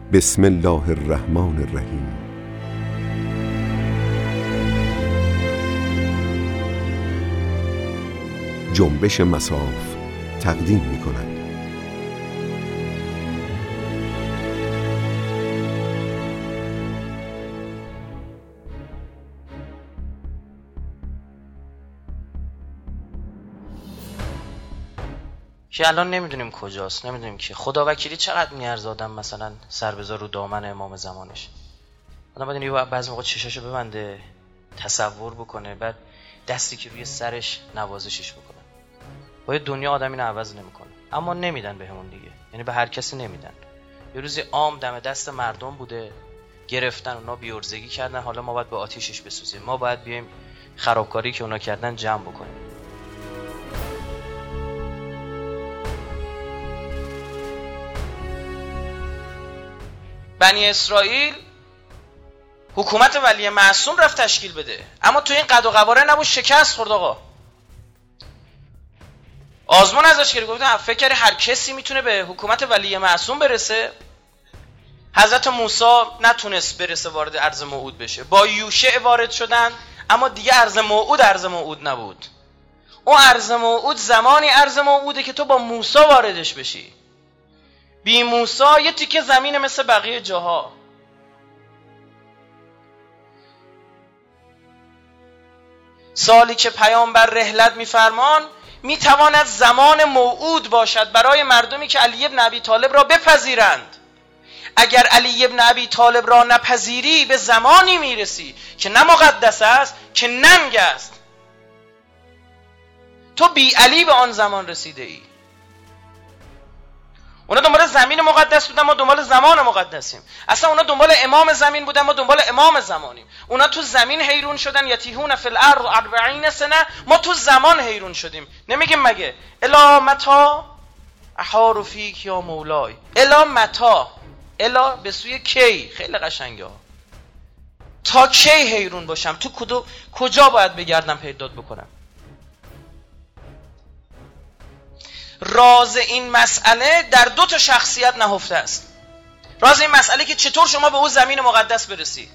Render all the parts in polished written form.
بسم الله الرحمن الرحیم. جنبش مصاف تقدیم می‌کند. که الان نمیدونیم کجاست، نمیدونیم که خدا وکیلی چقدر میارزه آدم مثلا سر بذار رو دامن امام زمانش. آدم باید اینو بعضی موقع چشاشو ببنده، تصور بکنه، بعد دستی که روی سرش نوازشش بکنه. باید دنیا آدم اینو عوض نمیکنه، اما نمیدن بهمون دیگه، یعنی به هر کسی نمیدن. یه روزی عام دم دست مردم بوده، گرفتن اونا بی‌عرضگی کردن، حالا ما باید به آتیشش بسوزیم، ما باید بیایم خرابکاری که اونا کردن جمع بکنیم. بنی اسرائیل حکومت ولی معصوم رفت تشکیل بده، اما تو این قد و قواره نبود، شکست خورد. آقا آزمون ازش گرفت، گفتن فکر کردی هر کسی میتونه به حکومت ولی معصوم برسه؟ حضرت موسی نتونست برسه وارد ارض موعود بشه، با یوشع وارد شدن، اما دیگه ارض موعود نبود. اون ارض موعود زمانی ارض موعوده که تو با موسی واردش بشی. بی موسی یه تیکه زمین مثل بقیه جاها. سالی که پیامبر رحلت میفرمان میتواند زمان موعود باشد برای مردمی که علی ابن ابی طالب را بپذیرند. اگر علی ابن ابی طالب را نپذیری به زمانی میرسی که نه مقدس است که ننگ است. تو بی علی به آن زمان رسیده ای. اونا دنبال زمین مقدس بودن، ما دنبال زمان مقدسیم. اصلا اونا دنبال امام زمین بودن، ما دنبال امام زمانیم. اونا تو زمین حیرون شدن، یتیهون فی الارض 40 سنه، ما تو زمان حیرون شدیم. نمیگیم مگه الا متا احار فیک یا مولای؟ الا متا، الا به سوی کی؟ خیلی قشنگه. تا کی حیرون باشم؟ تو کجا باید بگردم پیدات بکنم؟ راز این مسئله در دو تا شخصیت نهفته است. راز این مسئله که چطور شما به اون زمین مقدس برسی.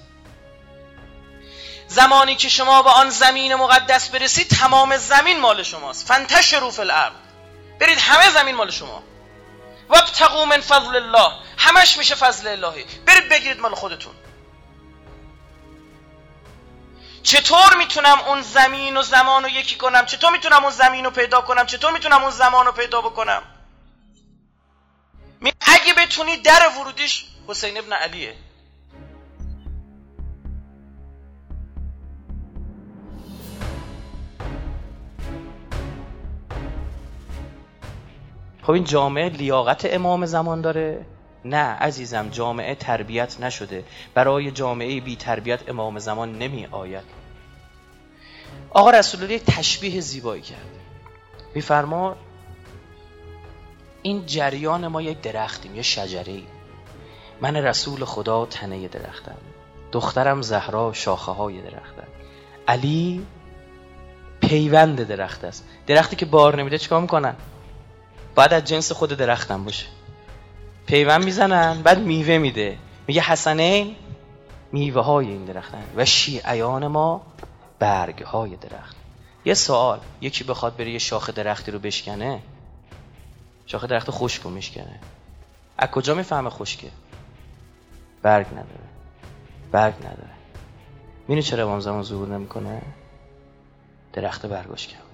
زمانی که شما به آن زمین مقدس برسید تمام زمین مال شماست. فانتشروا فی الارض، برید همه زمین مال شما. وابتغوا من فضل الله، همش میشه فضل الهی، برید بگیرید مال خودتون. چطور میتونم اون زمین و زمان رو یکی کنم؟ چطور میتونم اون زمین رو پیدا کنم؟ چطور میتونم اون زمان رو پیدا بکنم؟ اگه بتونی در ورودیش حسین ابن علیه. خب این جامعه لیاقت امام زمان داره؟ نه عزیزم، جامعه تربیت نشده. برای جامعه بی تربیت امام زمان نمی آید. آقا رسول الله تشبیه زیبایی کرد، میفرما این جریان ما یک درختیم، یک شجره‌ای. من رسول خدا تنه درختم، دخترم زهرا شاخه های درختم، علی پیوند درخت است. درختی که بار نمیده چیکار میکنن؟ باید از جنس خود درختم باشه. پیوند میزنن، بعد میوه میده. میگه حسنین میوه های این درختن و شیعیان ما برگ های درخت. یه سوال، یکی بخواد بره یه شاخه درختی رو بشکنه، شاخه درخت خشک رو میشکنه، از کجا میفهمه خشکه؟ برگ نداره. می‌دونی چرا امام زمان ظهور نمیکنه؟ درخت برگاش کم.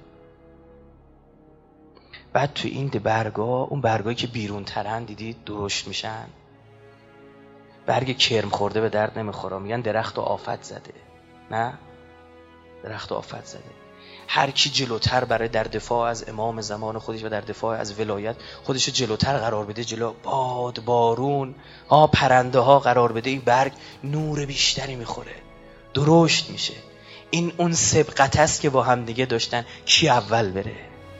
بعد تو این برگا، اون برگایی که بیرون ترن دیدید درشت میشن، برگ کرم خورده به درد نمیخوره، میگن درخت آفت زده. نه، درخت آفت زده. هر کی جلوتر برای در دفاع از امام زمان خودش و در دفاع از ولایت خودش رو جلوتر قرار بده، جلو باد، بارون، پرنده ها قرار بده، این برگ نور بیشتری میخوره، درشت میشه. این اون سبقت است که با هم دیگه داشتن کی اول بره.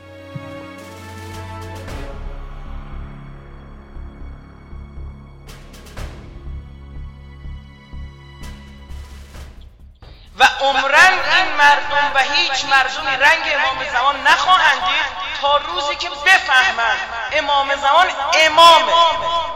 و عمرن این مردم و هیچ مردمی رنگ امام زمان نخواهند دید تا روزی که بفهمند امام زمان امامه.